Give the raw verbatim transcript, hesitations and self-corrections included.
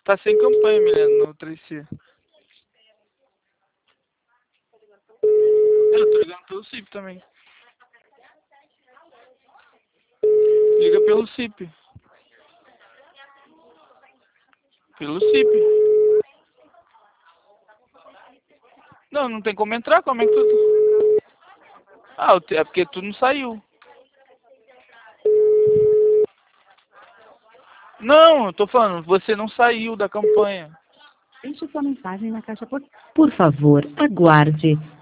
Tá sem campanha, Milena, no três C. Eu tô ligando pelo C I P também. Liga pelo C I P. Pelo C I P. Não, não tem como entrar, como é que tu... Ah, é porque tu não saiu. Não, eu tô falando, você não saiu da campanha. Deixe sua mensagem na caixa por... Por favor, aguarde.